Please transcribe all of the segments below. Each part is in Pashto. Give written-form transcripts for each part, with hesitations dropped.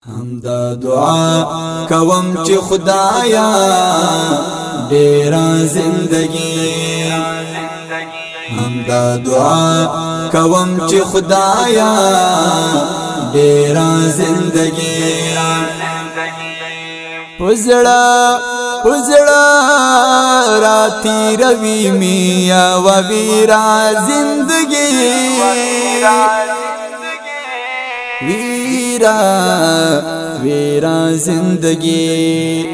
همدا دعا کوم چې خدایا ډیر زندگی همدا دعا کوم چې خدایا ډیر زندگی پزړه راتی روي میا و ویرا زندگی ویرا زندگی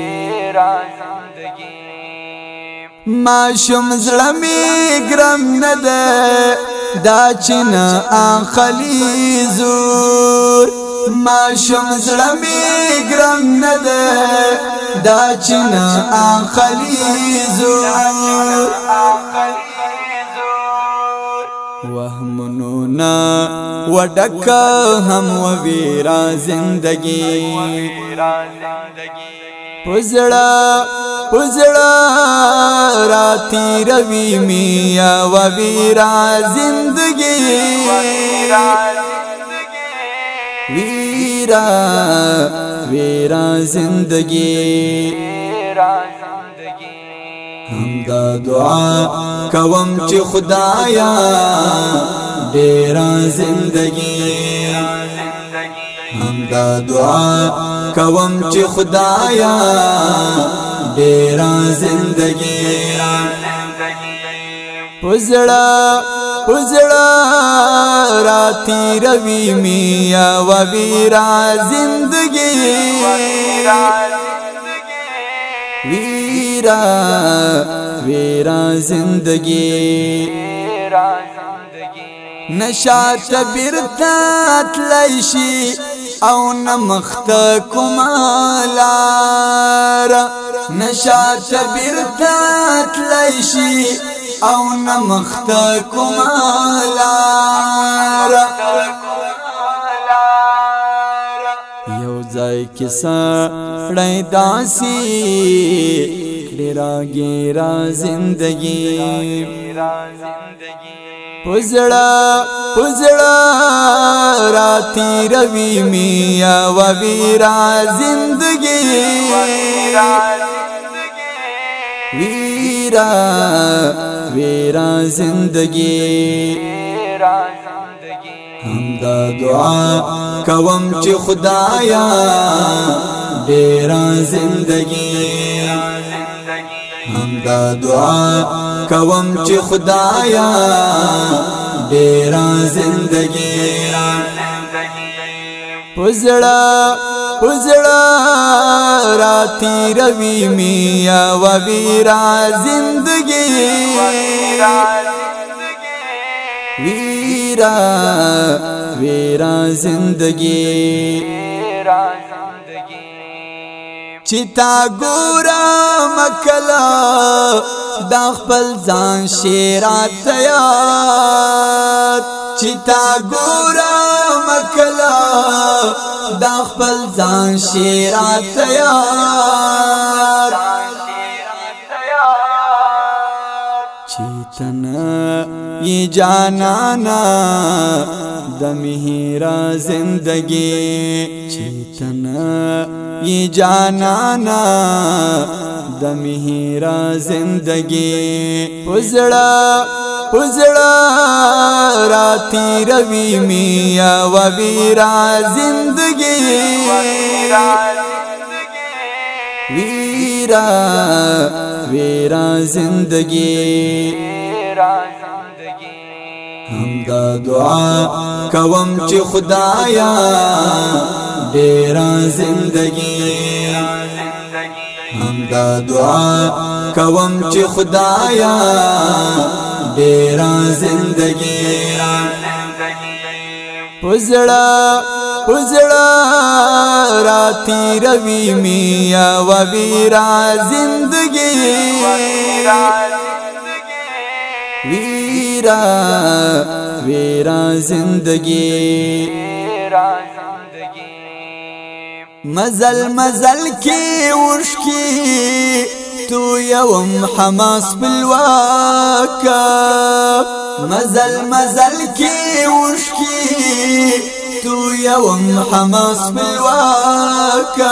ما شم زلمی گرم نده دا چن آخلی زور ما شم زلمی گرم نده دا چن آخلی زور وهمنونا وډک هم و ویرا زندگی پزړه راتی روي میا و ویرا زندگی ویرا زندگی همدا دعا کوم چې خدایا ډیر زندگی همدا دعا کوم چې خدایا ډیر زندگی پزړه راتی روي میا و ویرا زندگی ویرا زندگی نشات برتات لیشی او نمخت کمالار نشات برتات لیشی او نمخت کمالار یو ځای کې سړی داسي ډیرا ګیرا زندگی پزړه راتی روي میا و ویرا زندگی ویرا زندگی همدا دعا کوم چې خدایا ډیر زندگی همدا دعا کوم چې خدایا ډیر زندگی پزړه راتی روي میا و ویرا زندگی ویرا زندگی چتا ګورا مکلا دا خپل ځان شیرات یاد چتا ګورا مکلا دا خپل ځان شیرات یاد چیتنا یہ جانانا دمہیرا زندگی چیتنا یہ جانانا دمہیرا زندگی پزړه راتی روي میا و ویرا زندگی ویرا زندگی همدا دعا کوم چې خدایا ډیر زندگی همدا دعا کوم چې خدایا ډیر زندگی پزړه راتی روي میا و ویرا زندگی ویرا زندگی مزل کی ورشکی تو یوم حماس بالواکا مزل کی ورشکی تو یوم حماس خپلواکا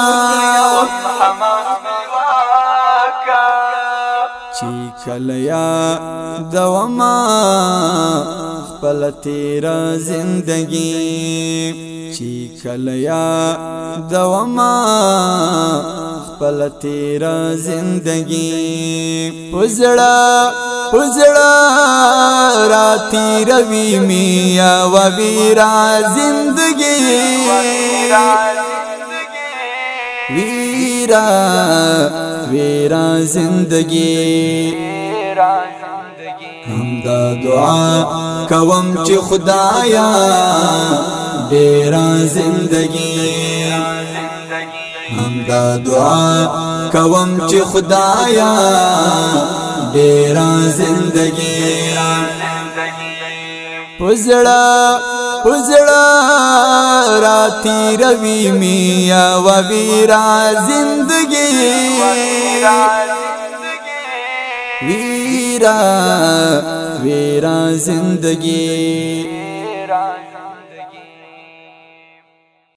چی کلیا دوما خپل تیر زندگی چی کلیا دوما خپل تیر زندگی پزړه را تیروي میا و ویرا زندگی ویرا زندگی هم دا دعا کوم چې خدایا ډیرا زندگی هم دا دعا کوم چې خدایا ډیرا زندگی پزړه را تیروي میا و ویرا زندگی ویرا زندگی